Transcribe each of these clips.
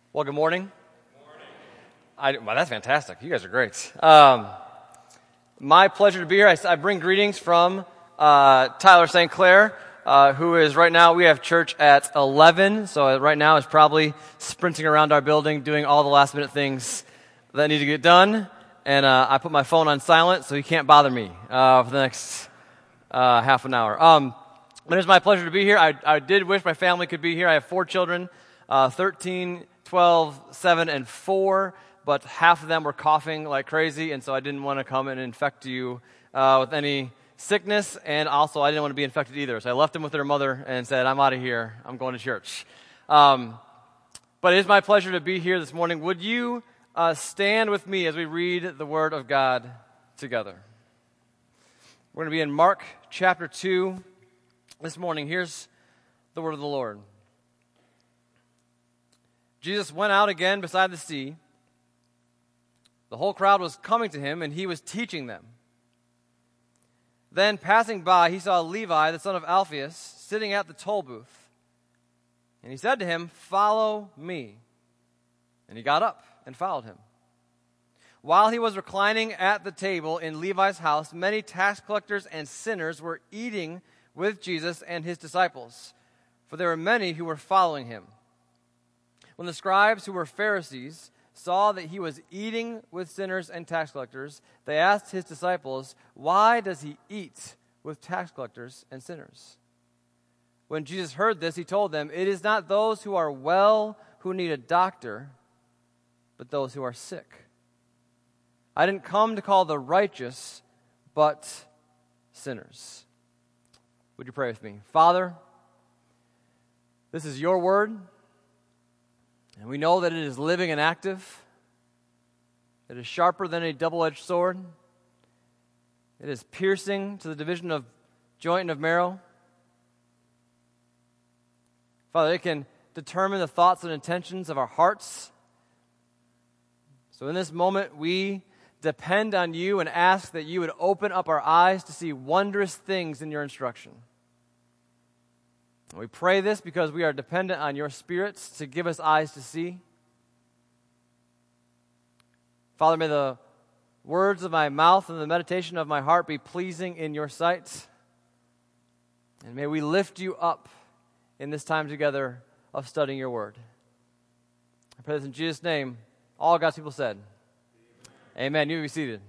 Well, good morning. Well, that's fantastic. You guys are great. My pleasure to be here. I bring greetings from Tyler St. Clair, who is right now, we have church at 11, so right now is probably sprinting around our building, doing all the last-minute things that need to get done. And I put my phone on silent, so he can't bother me for the next half an hour. But it's my pleasure to be here. I did wish my family could be here. I have 4 children, 13, 12, 7, and 4, but half of them were coughing like crazy, and so I didn't want to come and infect you with any sickness, and also I didn't want to be infected either. So I left them with their mother and said, I'm out of here. I'm going to church. But it is my pleasure to be here this morning. Would you stand with me as we read the Word of God together? We're going to be in Mark chapter 2 this morning. Here's the Word of the Lord. Jesus went out again beside the sea. The whole crowd was coming to him, and he was teaching them. Then, passing by, he saw Levi, the son of Alphaeus, sitting at the toll booth. And he said to him, "Follow me." And he got up and followed him. While he was reclining at the table in Levi's house, many tax collectors and sinners were eating with Jesus and his disciples, for there were many who were following him. When the scribes, who were Pharisees, saw that he was eating with sinners and tax collectors, they asked his disciples, "Why does he eat with tax collectors and sinners?" When Jesus heard this, he told them, "It is not those who are well who need a doctor, but those who are sick. I didn't come to call the righteous, but sinners." Would you pray with me? Father, this is your word. And we know that it is living and active. It is sharper than a double-edged sword. It is piercing to the division of joint and of marrow. Father, it can determine the thoughts and intentions of our hearts. So in this moment, we depend on you and ask that you would open up our eyes to see wondrous things in your instruction. We pray this because we are dependent on your spirits to give us eyes to see. Father, may the words of my mouth and the meditation of my heart be pleasing in your sight. And may we lift you up in this time together of studying your word. I pray this in Jesus' name. All God's people said, Amen. You may be seated.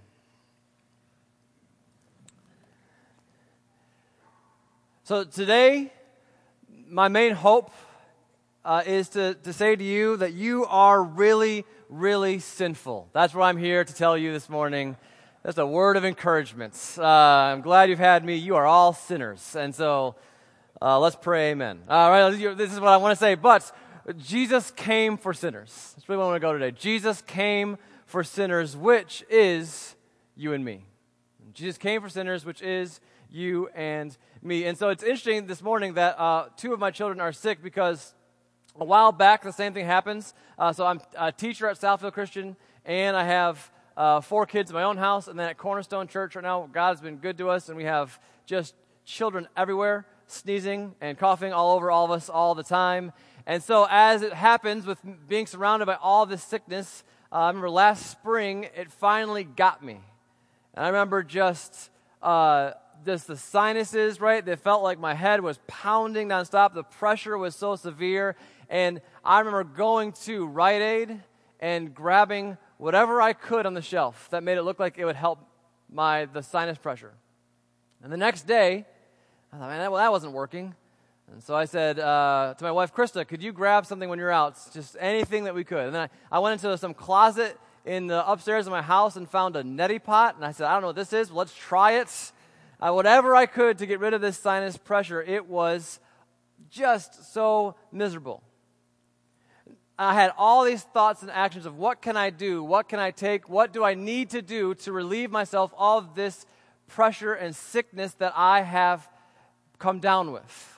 So today, my main hope is to say to you that you are really, really sinful. That's what I'm here to tell you this morning. That's a word of encouragement. I'm glad you've had me. You are all sinners. And so let's pray amen. All right, this is what I want to say. But Jesus came for sinners. That's really where I want to go today. Jesus came for sinners, which is you and me. Jesus came for sinners, which is you and me. And so it's interesting this morning that 2 of my children are sick because a while back the same thing happens. So I'm a teacher at Southfield Christian, and I have 4 kids in my own house, and then at Cornerstone Church right now, God has been good to us, and we have just children everywhere, sneezing and coughing all over all of us all the time. And so as it happens with being surrounded by all this sickness, I remember last spring, it finally got me. And I remember just the sinuses, right? They felt like my head was pounding nonstop. The pressure was so severe. And I remember going to Rite Aid and grabbing whatever I could on the shelf that made it look like it would help the sinus pressure. And the next day, I thought, man, that wasn't working. And so I said to my wife, Krista, could you grab something when you're out? Just anything that we could. And then I went into some closet in the upstairs of my house and found a neti pot. And I said, I don't know what this is, but let's try it. Whatever I could to get rid of this sinus pressure. It was just so miserable. I had all these thoughts and actions of what can I do? What can I take? What do I need to do to relieve myself of this pressure and sickness that I have come down with?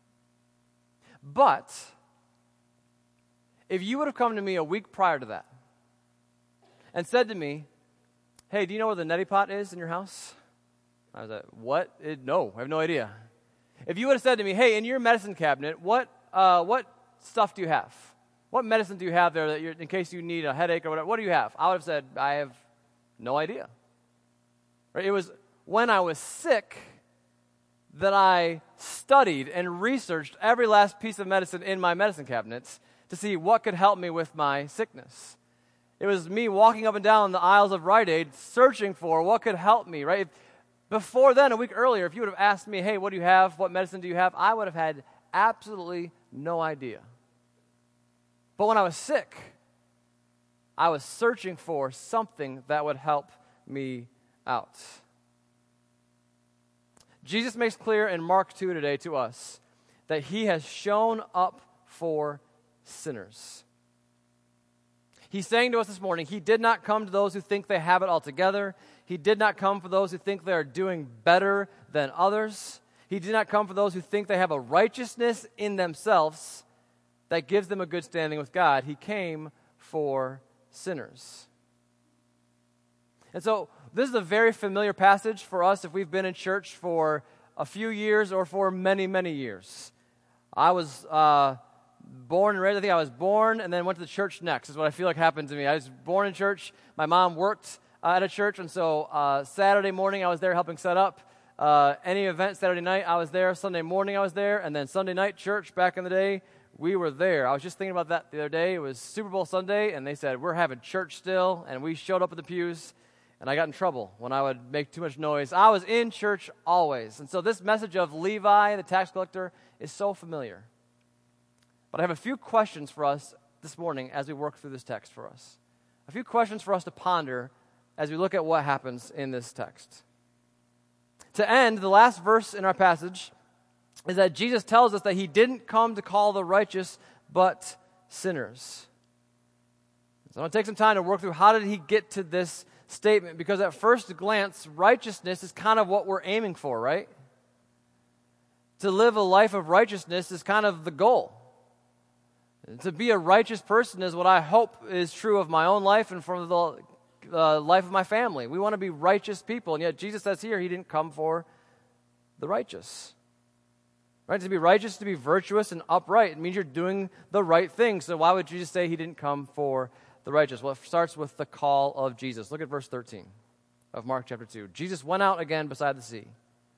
But if you would have come to me a week prior to that and said to me, hey, do you know where the neti pot is in your house? I was like, what? No, I have no idea. If you would have said to me, hey, in your medicine cabinet, what stuff do you have? what medicine do you have there that in case you need a headache or whatever? What do you have? I would have said, I have no idea. Right? It was when I was sick that I studied and researched every last piece of medicine in my medicine cabinets to see what could help me with my sickness. It was me walking up and down the aisles of Rite Aid searching for what could help me, right? Before then, a week earlier, if you would have asked me, hey, what do you have? What medicine do you have? I would have had absolutely no idea. But when I was sick, I was searching for something that would help me out. Jesus makes clear in Mark 2 today to us that he has shown up for sinners. He's saying to us this morning, he did not come to those who think they have it all together. He did not come for those who think they are doing better than others. He did not come for those who think they have a righteousness in themselves that gives them a good standing with God. He came for sinners. And so this is a very familiar passage for us if we've been in church for a few years or for many, many years. I was born and raised. I think I was born and then went to the church next is what I feel like happened to me. I was born in church. My mom worked at a church, and so Saturday morning I was there helping set up. Any event Saturday night I was there. Sunday morning I was there. And then Sunday night church back in the day, we were there. I was just thinking about that the other day. It was Super Bowl Sunday, and they said, we're having church still. And we showed up at the pews, and I got in trouble when I would make too much noise. I was in church always. And so this message of Levi, the tax collector, is so familiar. But I have a few questions for us this morning as we work through this text for us. A few questions for us to ponder as we look at what happens in this text. To end, the last verse in our passage is that Jesus tells us that he didn't come to call the righteous, but sinners. So I'm going to take some time to work through how did he get to this statement, because at first glance, righteousness is kind of what we're aiming for, right? To live a life of righteousness is kind of the goal. To be a righteous person is what I hope is true of my own life and for the life of my family. We want to be righteous people, and yet Jesus says here he didn't come for the righteous. Right? To be righteous, to be virtuous and upright, it means you're doing the right thing. So why would Jesus say he didn't come for the righteous? Well, it starts with the call of Jesus. Look at verse 13 of Mark chapter 2. Jesus went out again beside the sea.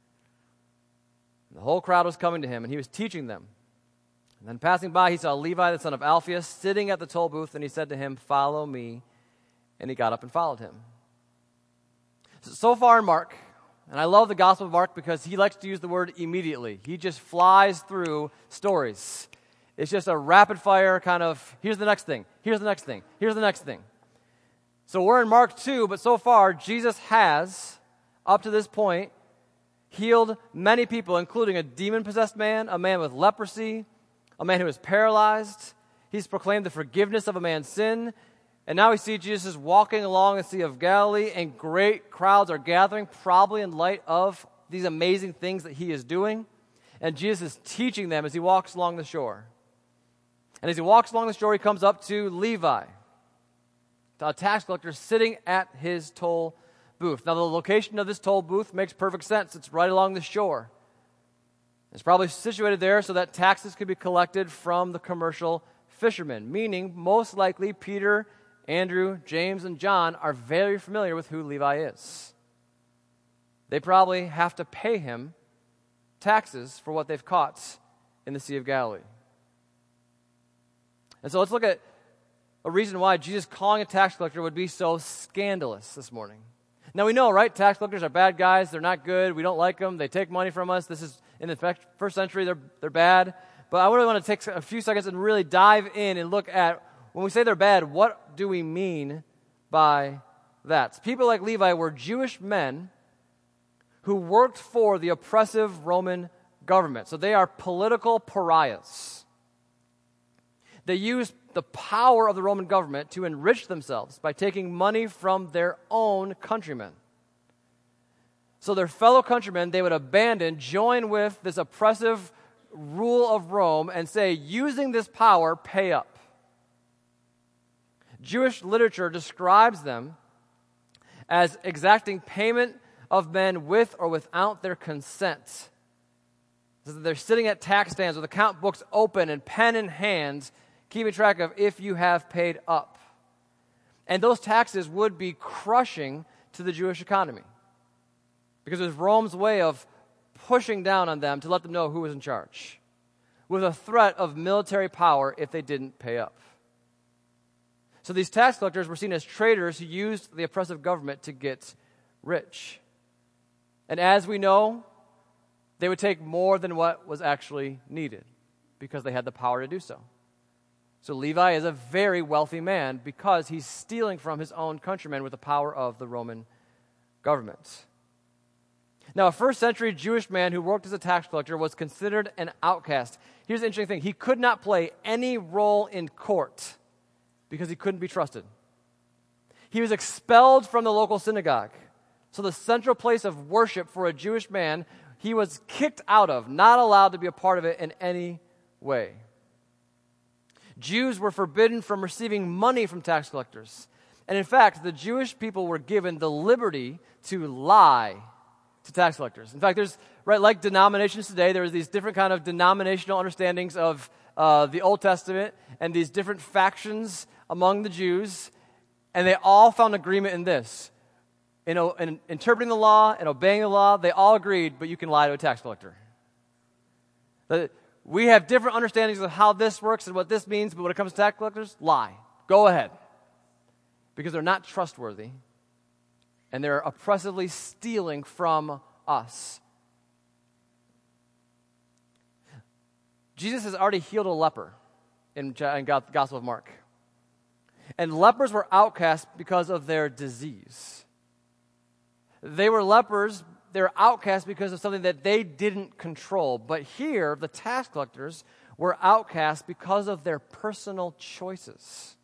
The whole crowd was coming to him, and he was teaching them. And then passing by, he saw Levi, the son of Alphaeus, sitting at the toll booth, and he said to him, follow me. And he got up and followed him. So far in Mark, and I love the Gospel of Mark because he likes to use the word immediately. He just flies through stories. It's just a rapid fire kind of, here's the next thing, here's the next thing, here's the next thing. So we're in Mark 2, but so far Jesus has, up to this point, healed many people, including a demon-possessed man, a man with leprosy, a man who is paralyzed. He's proclaimed the forgiveness of a man's sin. And now we see Jesus is walking along the Sea of Galilee, and great crowds are gathering, probably in light of these amazing things that he is doing. And Jesus is teaching them as he walks along the shore. And as he walks along the shore, he comes up to Levi, a tax collector sitting at his toll booth. Now, the location of this toll booth makes perfect sense. It's right along the shore. It's probably situated there so that taxes could be collected from the commercial fishermen, meaning most likely Peter, Andrew, James, and John are very familiar with who Levi is. They probably have to pay him taxes for what they've caught in the Sea of Galilee. And so let's look at a reason why Jesus calling a tax collector would be so scandalous this morning. Now we know, right? Tax collectors are bad guys. They're not good. We don't like them. They take money from us. This is in the first century. They're bad. But I really want to take a few seconds and really dive in and look at, when we say they're bad, what do we mean by that? People like Levi were Jewish men who worked for the oppressive Roman government. So they are political pariahs. They used the power of the Roman government to enrich themselves by taking money from their own countrymen. So their fellow countrymen, they would abandon, join with this oppressive rule of Rome and say, using this power, pay up. Jewish literature describes them as exacting payment of men with or without their consent. So they're sitting at tax stands with account books open and pen in hand, keeping track of if you have paid up. And those taxes would be crushing to the Jewish economy because it was Rome's way of pushing down on them to let them know who was in charge, with a threat of military power if they didn't pay up. So these tax collectors were seen as traitors who used the oppressive government to get rich. And as we know, they would take more than what was actually needed because they had the power to do so. So Levi is a very wealthy man because he's stealing from his own countrymen with the power of the Roman government. Now, a first century Jewish man who worked as a tax collector was considered an outcast. Here's the interesting thing. He could not play any role in court because he couldn't be trusted. He was expelled from the local synagogue. So the central place of worship for a Jewish man, he was kicked out of, not allowed to be a part of it in any way. Jews were forbidden from receiving money from tax collectors. And in fact, the Jewish people were given the liberty to lie to tax collectors. In fact, there's, right, like denominations today, there's these different kind of denominational understandings of the Old Testament and these different factions among the Jews, and they all found agreement in this. In interpreting the law and obeying the law, they all agreed, but you can lie to a tax collector. We have different understandings of how this works and what this means, but when it comes to tax collectors, lie. Go ahead. Because they're not trustworthy, and they're oppressively stealing from us. Jesus has already healed a leper in the Gospel of Mark. And lepers were outcast because of their disease. They were lepers, they were outcast because of something that they didn't control. But here, the tax collectors were outcast because of their personal choices.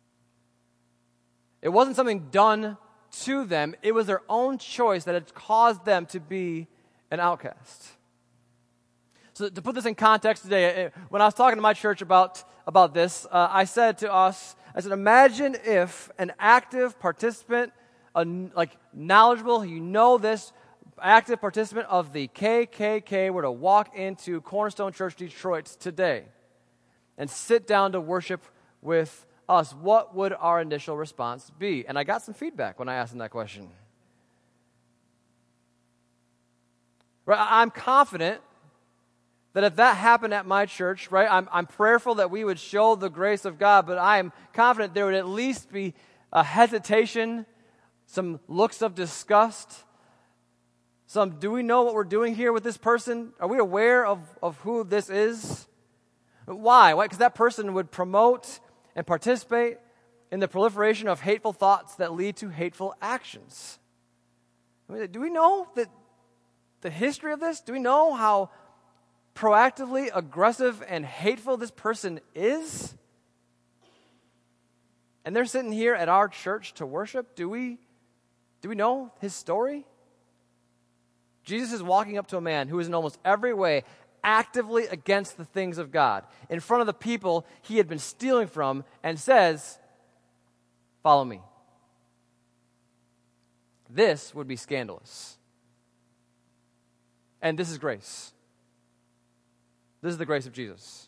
It wasn't something done to them. It was their own choice that had caused them to be an outcast. So to put this in context today, when I was talking to my church about this, I said, imagine if an active participant, knowledgeable, this, active participant of the KKK were to walk into Cornerstone Church Detroit today and sit down to worship with us. What would our initial response be? And I got some feedback when I asked them that question. Right, I'm confident that if that happened at my church, right, I'm prayerful that we would show the grace of God, but I am confident there would at least be a hesitation, some looks of disgust, do we know what we're doing here with this person? Are we aware of who this is? Why? Because that person would promote and participate in the proliferation of hateful thoughts that lead to hateful actions. Do we know the history of this? Do we know how proactively aggressive and hateful this person is? And they're sitting here at our church to worship. Do we know his story? Jesus is walking up to a man who is in almost every way actively against the things of God in front of the people he had been stealing from and says, "Follow me." This would be scandalous. And this is grace. This is the grace of Jesus.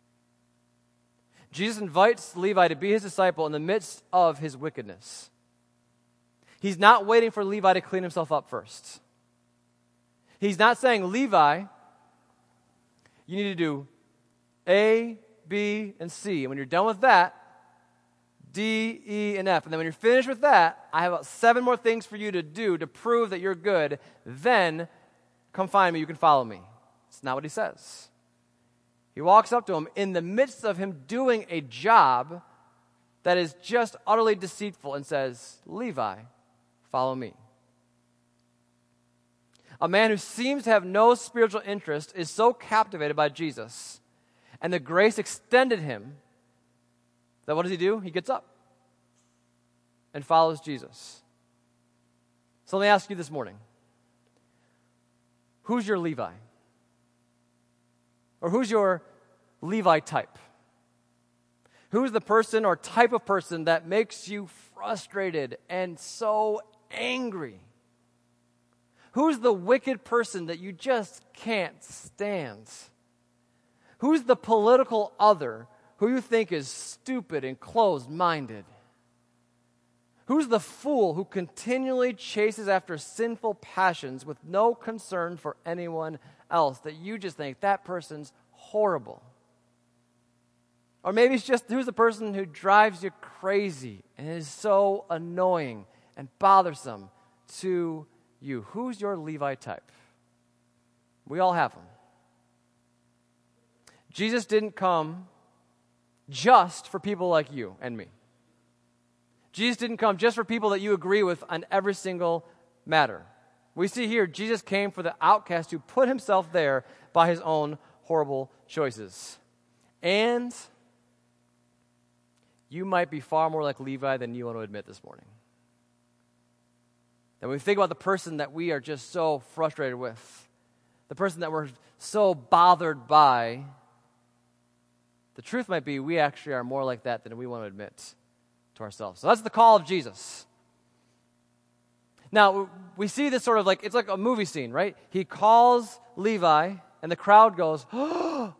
Jesus invites Levi to be his disciple in the midst of his wickedness. He's not waiting for Levi to clean himself up first. He's not saying, Levi, you need to do A, B, and C. And when you're done with that, D, E, and F. And then when you're finished with that, I have about 7 more things for you to do to prove that you're good. Then come find me. You can follow me. It's not what he says. He walks up to him in the midst of him doing a job that is just utterly deceitful and says, Levi, follow me. A man who seems to have no spiritual interest is so captivated by Jesus and the grace extended him that what does he do? He gets up and follows Jesus. So let me ask you this morning, who's your Levi? Or who's your Levi type? Who's the person or type of person that makes you frustrated and so angry? Who's the wicked person that you just can't stand? Who's the political other who you think is stupid and closed-minded? Who's the fool who continually chases after sinful passions with no concern for anyone else, that you just think that person's horrible? Or maybe it's just, who's the person who drives you crazy and is so annoying and bothersome to you? Who's your Levi type? We all have them. Jesus didn't come just for people like you and me. Jesus didn't come just for people that you agree with on every single matter. We see here, Jesus came for the outcast who put himself there by his own horrible choices. And you might be far more like Levi than you want to admit this morning. And when we think about the person that we are just so frustrated with, the person that we're so bothered by, the truth might be we actually are more like that than we want to admit to ourselves. So that's the call of Jesus. Now, we see this sort of like, it's like a movie scene, right? He calls Levi, and the crowd goes, oh.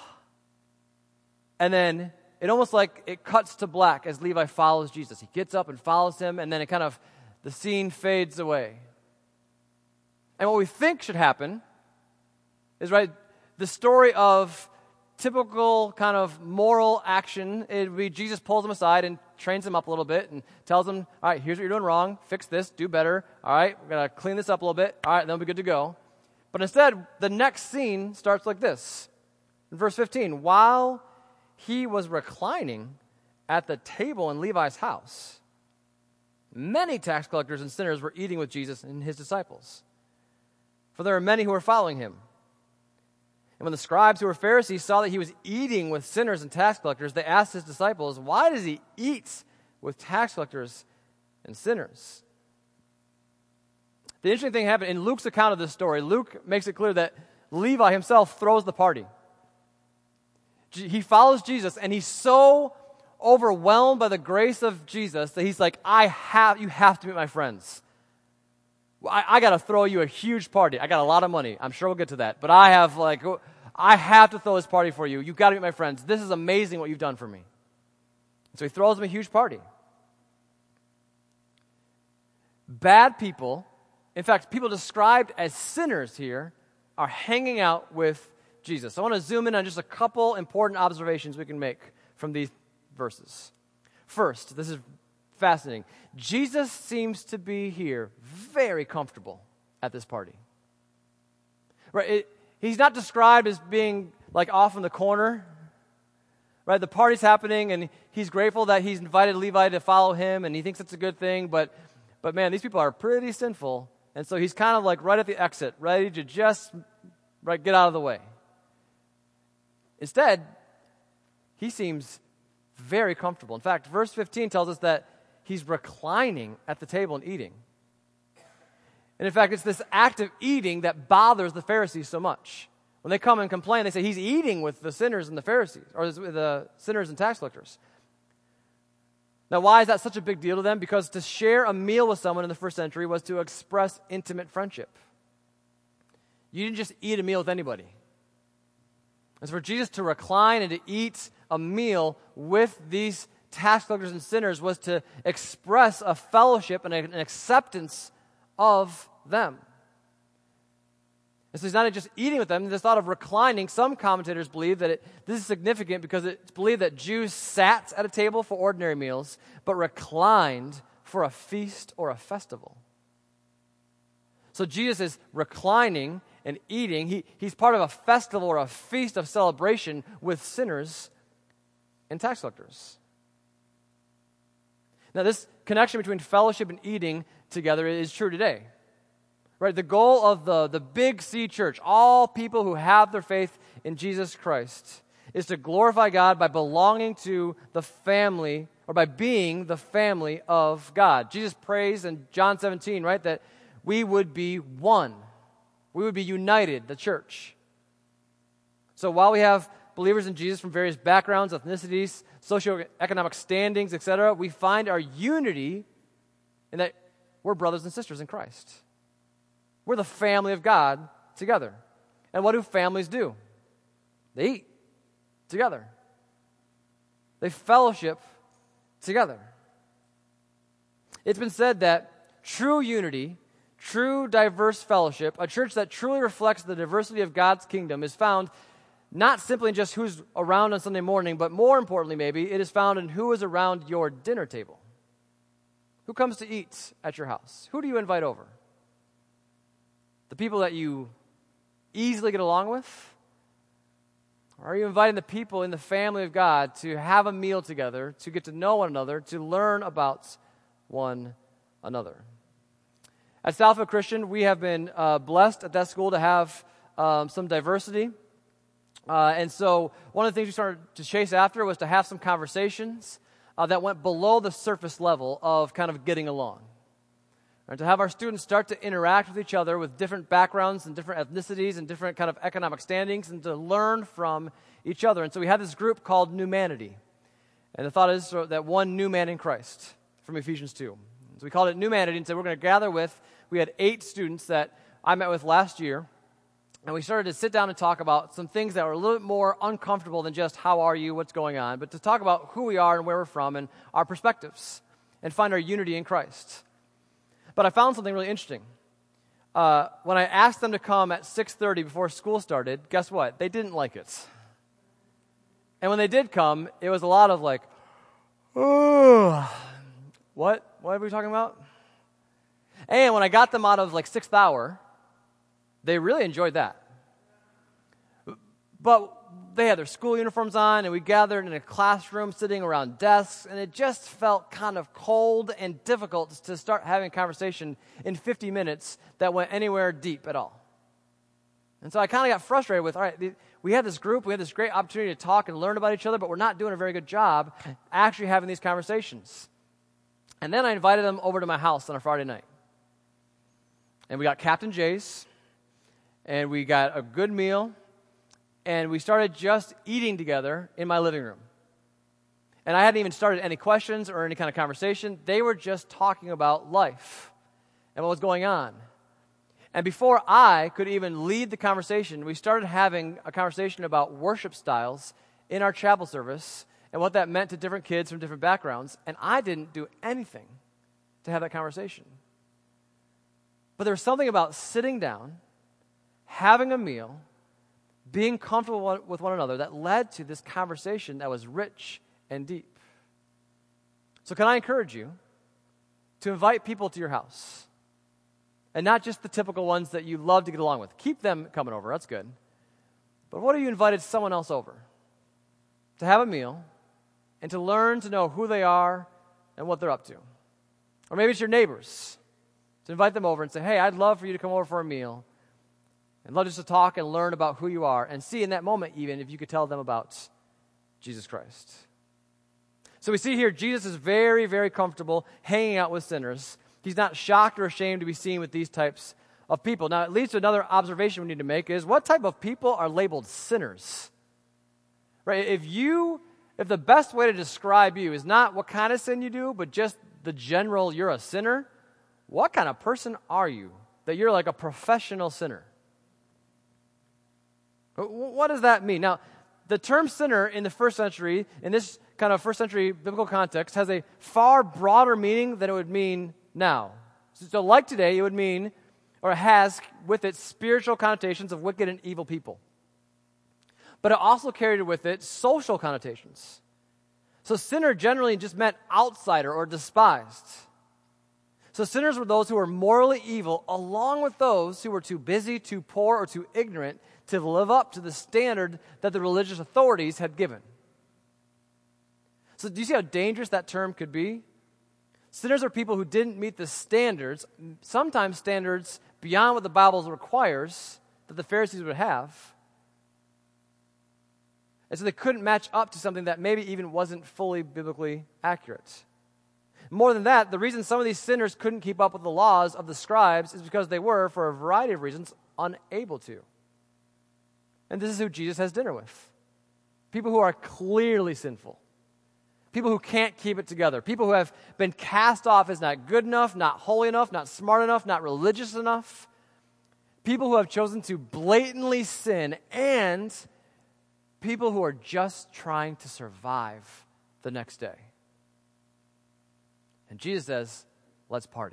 And then it almost like it cuts to black as Levi follows Jesus. He gets up and follows him, and then it kind of, the scene fades away. And what we think should happen is, right, the story of typical kind of moral action, it would be Jesus pulls him aside and trains him up a little bit and tells him, all right, here's what you're doing wrong, fix this, do better, all right, we're going to clean this up a little bit, all right, then we'll be good to go. But instead, the next scene starts like this. In verse 15, while he was reclining at the table in Levi's house, many tax collectors and sinners were eating with Jesus and his disciples, for there were many who were following him. And when the scribes who were Pharisees saw that he was eating with sinners and tax collectors, they asked his disciples, why does he eat with tax collectors and sinners? The interesting thing happened in Luke's account of this story. Luke makes it clear that Levi himself throws the party. He follows Jesus, and he's so overwhelmed by the grace of Jesus that he's like, you have to meet my friends. I got to throw you a huge party. I got a lot of money. I'm sure we'll get to that. But I have to throw this party for you. You've got to meet my friends. This is amazing what you've done for me. So he throws them a huge party. Bad people, in fact, people described as sinners here, are hanging out with Jesus. I want to zoom in on just a couple important observations we can make from these verses. First, this is fascinating. Jesus seems to be here very comfortable at this party. Right? He's not described as being like off in the corner. Right? The party's happening, and he's grateful that he's invited Levi to follow him, and he thinks it's a good thing, but man, these people are pretty sinful, and so he's kind of like right at the exit, ready to just get out of the way. Instead, he seems very comfortable. In fact, verse 15 tells us that he's reclining at the table and eating. And in fact, it's this act of eating that bothers the Pharisees so much. When they come and complain, they say he's eating with the sinners and the Pharisees, or the sinners and tax collectors. Now, why is that such a big deal to them? Because to share a meal with someone in the first century was to express intimate friendship. You didn't just eat a meal with anybody. It's for Jesus to recline and to eat a meal with these tax collectors and sinners was to express a fellowship and an acceptance of them. And so he's not just eating with them. This thought of reclining, some commentators believe that this is significant because it's believed that Jews sat at a table for ordinary meals, but reclined for a feast or a festival. So Jesus is reclining and eating. He's part of a festival or a feast of celebration with sinners and tax collectors. Now, this connection between fellowship and eating together is true today. Right? The goal of the Big C Church, all people who have their faith in Jesus Christ, is to glorify God by belonging to the family, or by being the family of God. Jesus prays in John 17, right, that we would be one. We would be united, the church. So while we have believers in Jesus from various backgrounds, ethnicities, socioeconomic standings, etc., we find our unity in that we're brothers and sisters in Christ. We're the family of God together. And what do families do? They eat together. They fellowship together. It's been said that true unity, true diverse fellowship, a church that truly reflects the diversity of God's kingdom is found not simply in just who's around on Sunday morning, but more importantly maybe, it is found in who is around your dinner table. Who comes to eat at your house? Who do you invite over? The people that you easily get along with? Or are you inviting the people in the family of God to have a meal together, to get to know one another, to learn about one another? At Southfield Christian, we have been blessed at that school to have some diversity. And so one of the things we started to chase after was to have some conversations that went below the surface level of kind of getting along. And to have our students start to interact with each other with different backgrounds and different ethnicities and different kind of economic standings and to learn from each other. And so we have this group called Numanity. And the thought is that one new man in Christ from Ephesians 2. So we called it Numanity and said we're going to gather with, we had 8 students that I met with last year. And we started to sit down and talk about some things that were a little bit more uncomfortable than just how are you, what's going on, but to talk about who we are and where we're from and our perspectives and find our unity in Christ. But I found something really interesting. When I asked them to come at 6:30 before school started, guess what? They didn't like it. And when they did come, it was a lot of like, oh, what are we talking about? And when I got them out of like 6th hour, they really enjoyed that. But they had their school uniforms on, and we gathered in a classroom sitting around desks, and it just felt kind of cold and difficult to start having a conversation in 50 minutes that went anywhere deep at all. And so I kind of got frustrated with, all right, we had this group, we had this great opportunity to talk and learn about each other, but we're not doing a very good job actually having these conversations. And then I invited them over to my house on a Friday night. And we got Captain Jay's, and we got a good meal, and we started just eating together in my living room. And I hadn't even started any questions or any kind of conversation. They were just talking about life and what was going on. And before I could even lead the conversation, we started having a conversation about worship styles in our chapel service and what that meant to different kids from different backgrounds. And I didn't do anything to have that conversation. But there was something about sitting down, having a meal, being comfortable with one another that led to this conversation that was rich and deep. So can I encourage you to invite people to your house? And not just the typical ones that you love to get along with. Keep them coming over, that's good. But what if you invited someone else over to have a meal and to learn to know who they are and what they're up to? Or maybe it's your neighbors, to invite them over and say, hey, I'd love for you to come over for a meal and love just to talk and learn about who you are and see in that moment even if you could tell them about Jesus Christ. So we see here Jesus is very, very comfortable hanging out with sinners. He's not shocked or ashamed to be seen with these types of people. Now, it leads to another observation we need to make is what type of people are labeled sinners? Right? If the best way to describe you is not what kind of sin you do, but just the general you're a sinner, what kind of person are you that you're like a professional sinner? What does that mean? Now, the term sinner in the first century, in this kind of first century biblical context, has a far broader meaning than it would mean now. So like today, it would mean, or it has with it spiritual connotations of wicked and evil people. But it also carried with it social connotations. So sinner generally just meant outsider or despised. So sinners were those who were morally evil, along with those who were too busy, too poor, or too ignorant to live up to the standard that the religious authorities had given. So do you see how dangerous that term could be? Sinners are people who didn't meet the standards, sometimes standards beyond what the Bible requires that the Pharisees would have. And so they couldn't match up to something that maybe even wasn't fully biblically accurate. More than that, the reason some of these sinners couldn't keep up with the laws of the scribes is because they were, for a variety of reasons, unable to. And this is who Jesus has dinner with. People who are clearly sinful. People who can't keep it together. People who have been cast off as not good enough, not holy enough, not smart enough, not religious enough. People who have chosen to blatantly sin, and people who are just trying to survive the next day. And Jesus says, let's party.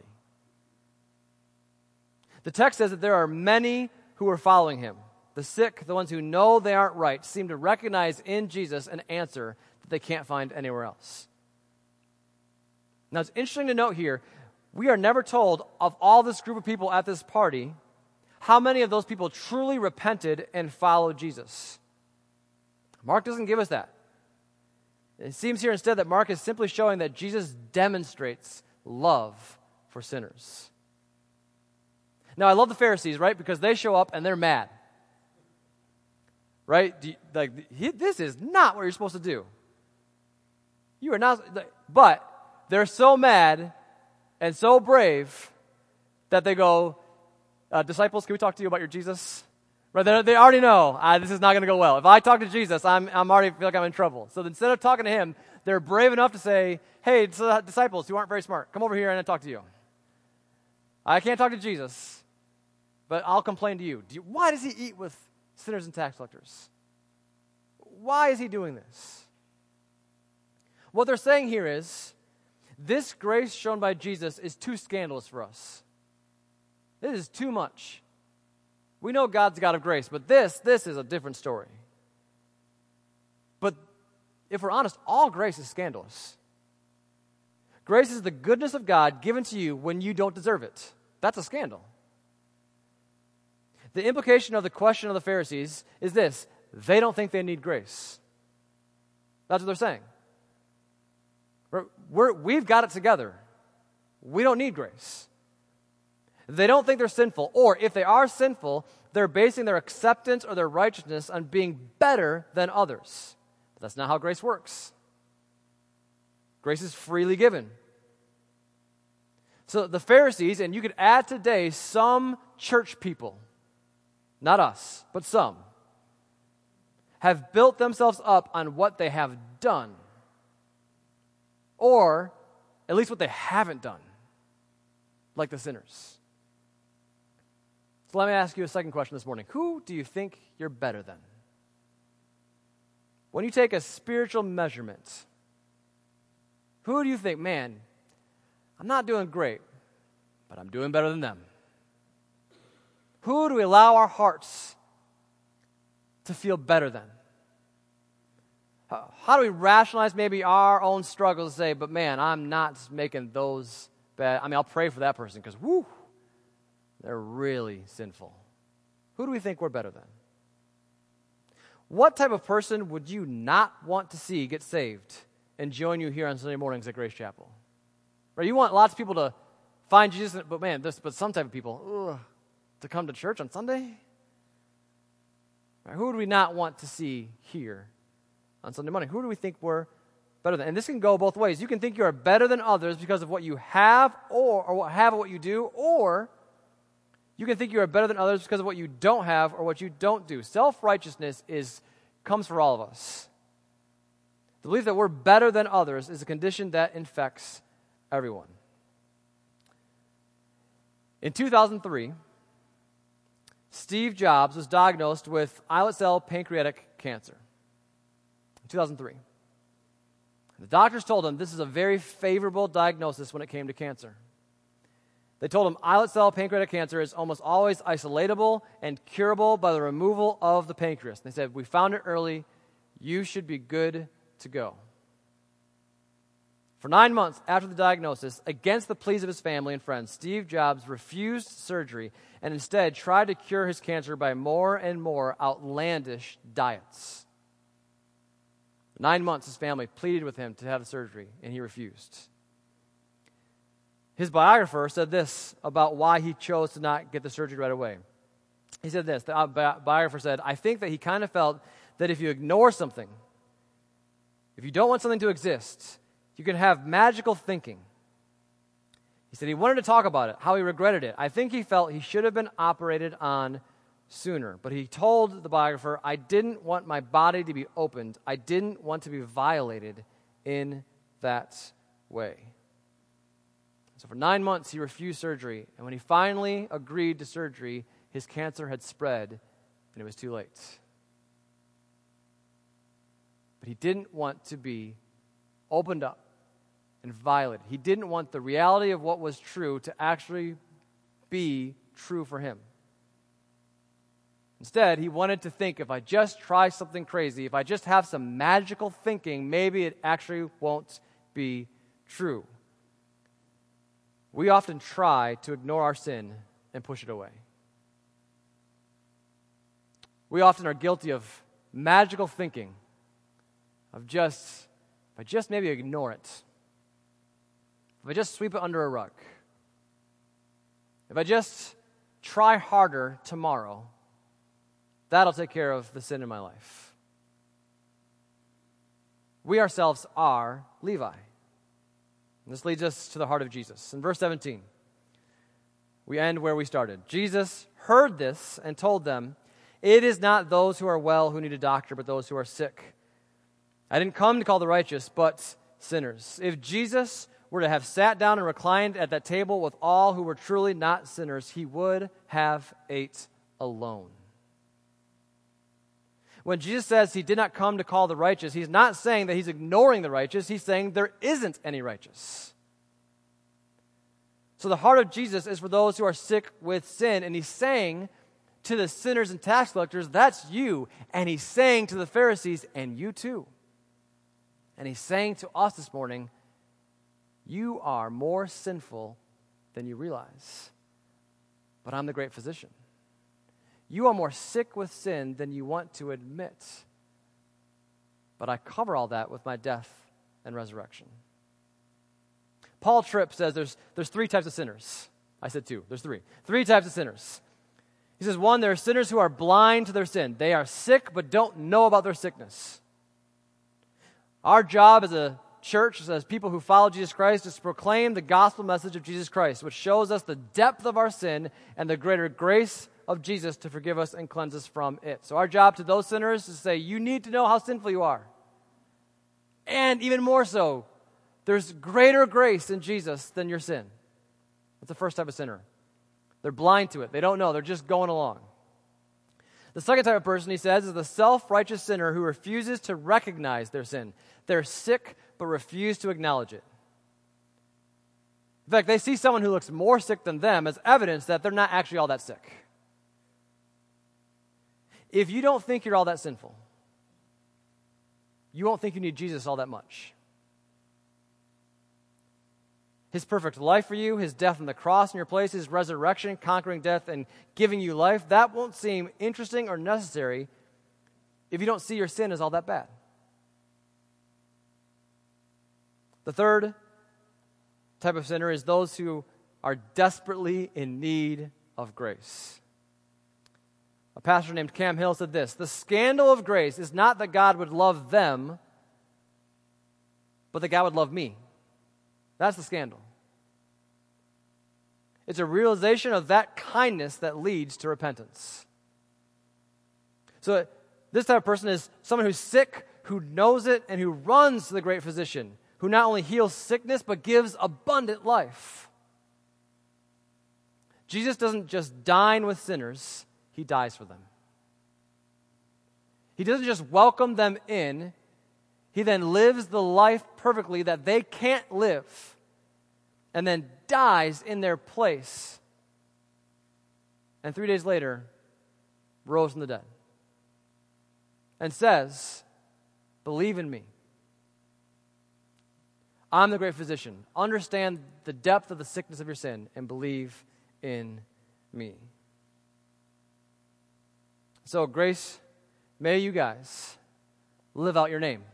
The text says that there are many who are following him. The sick, the ones who know they aren't right, seem to recognize in Jesus an answer that they can't find anywhere else. Now, it's interesting to note here, we are never told of all this group of people at this party, how many of those people truly repented and followed Jesus. Mark doesn't give us that. It seems here instead that Mark is simply showing that Jesus demonstrates love for sinners. Now, I love the Pharisees, right? Because they show up and they're mad. Right? This is not what you're supposed to do. You are not, but they're so mad and so brave that they go, disciples, can we talk to you about your Jesus? Right? They already know, this is not going to go well. If I talk to Jesus, I'm already feel like I'm in trouble. So instead of talking to him, they're brave enough to say, hey, disciples who aren't very smart, come over here and I'll talk to you. I can't talk to Jesus, but I'll complain to you. Why does he eat with sinners and tax collectors? Why is he doing this? What they're saying here is, this grace shown by Jesus is too scandalous for us. This is too much. We know God's God of grace, but this is a different story. But if we're honest, all grace is scandalous. Grace is the goodness of God given to you when you don't deserve it. That's a scandal. The implication of the question of the Pharisees is this: they don't think they need grace. That's what they're saying. We've got it together. We don't need grace. They don't think they're sinful, or if they are sinful, they're basing their acceptance or their righteousness on being better than others. But that's not how grace works. Grace is freely given. So the Pharisees, and you could add today some church people, not us, but some, have built themselves up on what they have done, or at least what they haven't done, like the sinners. So let me ask you a second question this morning. Who do you think you're better than? When you take a spiritual measurement, who do you think, man, I'm not doing great, but I'm doing better than them? Who do we allow our hearts to feel better than? How do we rationalize maybe our own struggles and say, but man, I'm not making those bad. I mean, I'll pray for that person because, whoo, they're really sinful. Who do we think we're better than? What type of person would you not want to see get saved and join you here on Sunday mornings at Grace Chapel? Right? You want lots of people to find Jesus, but some type of people, to come to church on Sunday? Right? Who would we not want to see here on Sunday morning? Who do we think we're better than? And this can go both ways. You can think you are better than others because of what you have or what you do, or you can think you are better than others because of what you don't have or what you don't do. Self-righteousness comes for all of us. The belief that we're better than others is a condition that infects everyone. In 2003, Steve Jobs was diagnosed with islet cell pancreatic cancer. In 2003. The doctors told him this is a very favorable diagnosis when it came to cancer. They told him islet cell pancreatic cancer is almost always isolatable and curable by the removal of the pancreas. They said, we found it early. You should be good to go. For 9 months after the diagnosis, against the pleas of his family and friends, Steve Jobs refused surgery and instead tried to cure his cancer by more and more outlandish diets. For 9 months, his family pleaded with him to have the surgery, and he refused. His biographer said this about why he chose to not get the surgery right away. He said this, the biographer said, I think that he kind of felt that if you ignore something, if you don't want something to exist, you can have magical thinking. He said he wanted to talk about it, how he regretted it. I think he felt he should have been operated on sooner. But he told the biographer, I didn't want my body to be opened. I didn't want to be violated in that way. So for 9 months, he refused surgery. And when he finally agreed to surgery, his cancer had spread, and it was too late. But he didn't want to be opened up and violated. He didn't want the reality of what was true to actually be true for him. Instead, he wanted to think, if I just try something crazy, if I just have some magical thinking, maybe it actually won't be true. We often try to ignore our sin and push it away. We often are guilty of magical thinking, of if I just maybe ignore it, if I just sweep it under a rug, if I just try harder tomorrow, that'll take care of the sin in my life. We ourselves are Levi. And this leads us to the heart of Jesus. In verse 17, we end where we started. Jesus heard this and told them, "It is not those who are well who need a doctor, but those who are sick. I didn't come to call the righteous, but sinners." If Jesus were to have sat down and reclined at that table with all who were truly not sinners, he would have ate alone. When Jesus says he did not come to call the righteous, he's not saying that he's ignoring the righteous. He's saying there isn't any righteous. So the heart of Jesus is for those who are sick with sin, and he's saying to the sinners and tax collectors, that's you. And he's saying to the Pharisees, and you too. And he's saying to us this morning, you are more sinful than you realize. But I'm the great physician. You are more sick with sin than you want to admit. But I cover all that with my death and resurrection. Paul Tripp says there's three types of sinners. I said two. There's three. Three types of sinners. He says, one, there are sinners who are blind to their sin. They are sick but don't know about their sickness. Our job as a church, as people who follow Jesus Christ, is to proclaim the gospel message of Jesus Christ, which shows us the depth of our sin and the greater grace of Jesus to forgive us and cleanse us from it. So our job to those sinners is to say, you need to know how sinful you are. And even more so, there's greater grace in Jesus than your sin. That's the first type of sinner. They're blind to it. They don't know. They're just going along. The second type of person, he says, is the self-righteous sinner who refuses to recognize their sin. They're sick but refuse to acknowledge it. In fact, they see someone who looks more sick than them as evidence that they're not actually all that sick. If you don't think you're all that sinful, you won't think you need Jesus all that much. His perfect life for you, his death on the cross in your place, his resurrection, conquering death and giving you life, that won't seem interesting or necessary if you don't see your sin as all that bad. The third type of sinner is those who are desperately in need of grace. A pastor named Cam Hill said this: the scandal of grace is not that God would love them, but that God would love me. That's the scandal. It's a realization of that kindness that leads to repentance. So this type of person is someone who's sick, who knows it, and who runs to the great physician, who not only heals sickness, but gives abundant life. Jesus doesn't just dine with sinners, he dies for them. He doesn't just welcome them in, he then lives the life perfectly that they can't live, and then dies in their place. And 3 days later, rose from the dead. And says, believe in me. I'm the great physician. Understand the depth of the sickness of your sin and believe in me. So, Grace, may you guys live out your name.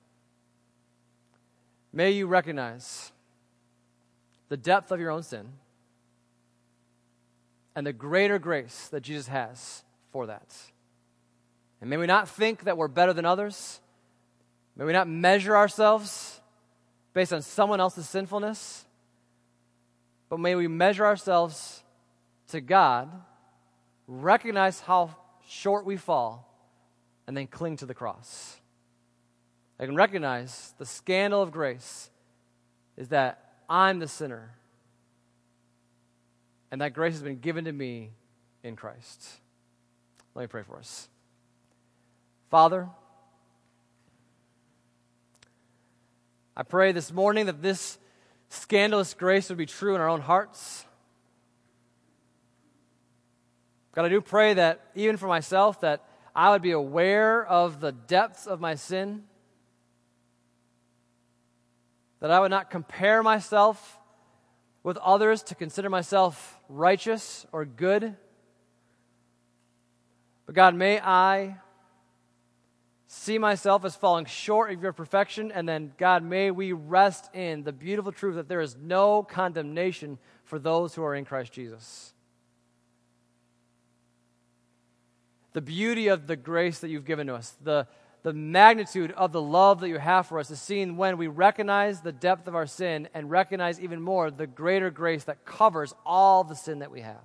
May you recognize the depth of your own sin and the greater grace that Jesus has for that. And may we not think that we're better than others. May we not measure ourselves based on someone else's sinfulness, but may we measure ourselves to God, recognize how short we fall, and then cling to the cross. I can recognize the scandal of grace is that I'm the sinner, and that grace has been given to me in Christ. Let me pray for us. Father, I pray this morning that this scandalous grace would be true in our own hearts. God, I do pray that even for myself, that I would be aware of the depths of my sin, that I would not compare myself with others to consider myself righteous or good. But God, may I see myself as falling short of your perfection, and then, God, may we rest in the beautiful truth that there is no condemnation for those who are in Christ Jesus. The beauty of the grace that you've given to us, the magnitude of the love that you have for us is seen when we recognize the depth of our sin and recognize even more the greater grace that covers all the sin that we have.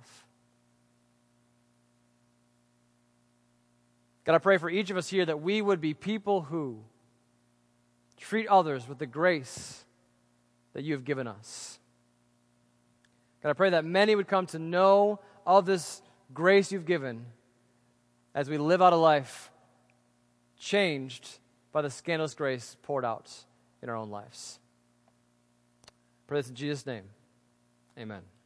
God, I pray for each of us here that we would be people who treat others with the grace that you have given us. God, I pray that many would come to know of this grace you've given as we live out a life changed by the scandalous grace poured out in our own lives. I pray this in Jesus' name. Amen.